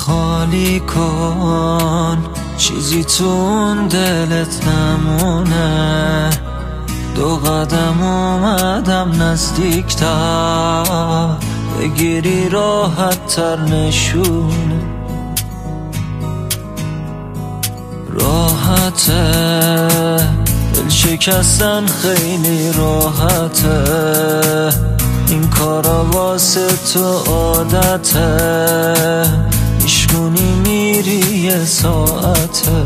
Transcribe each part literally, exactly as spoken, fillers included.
خالی کن، چیزی تو اون دلت نمونه. دو قدم اومدم نزدیکتر، بگیری راحت تر نشونه. راحته دل شکستن خیلی راحته، این کارا واسه تو عادته. میشکنی میری یه ساعته،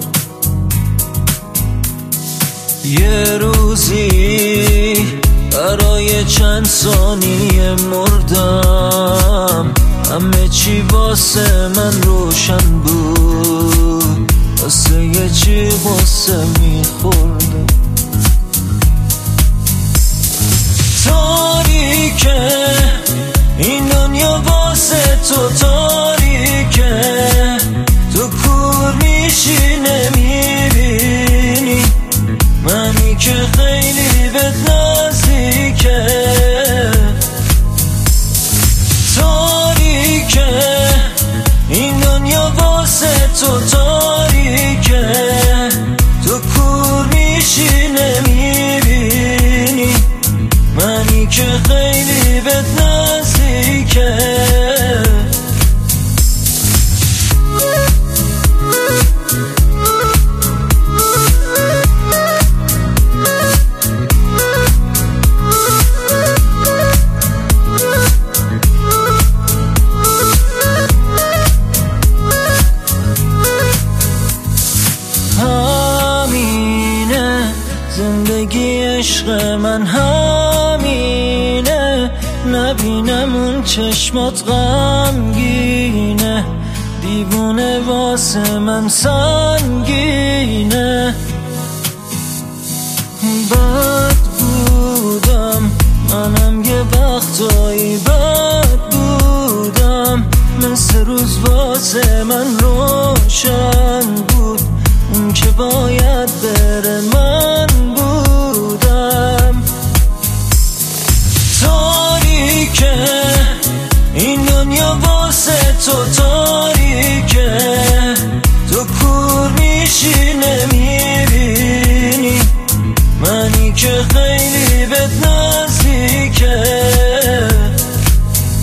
یه روزی برای چند ثانیه مردم. همه چی واسه من روشن بود، واسه یه چی واسه میخوردم. تاریکه این دنیا واسه تو، تاریکه تو کور میشی نمیبینی منی که خیلی بهت نزدیکه. تاریکه این دنیا واسه تو، تاریکه تو کور میشی نمیبینی منی که خیلی بهت نزدیکه. زندگی عشق من همینه، نبینم اون چشمات غمگینه. دیوونه واسه من سنگینه. بد بودم منم یه وقتایی، بد بودم مثل روز واسه من روشن بود. اون که باید بره من بودم. تاریکه این دنیا واسه تو، تاریکه تو کور میشی نمیبینی منی که خیلی بهت نزدیکه.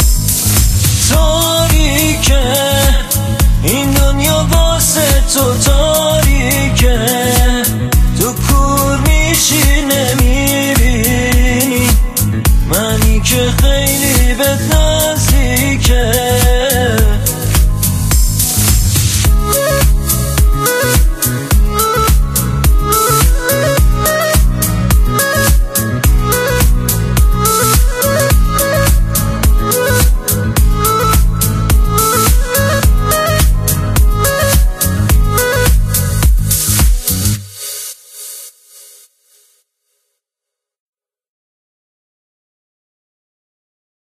تاریکه این دنیا واسه تو،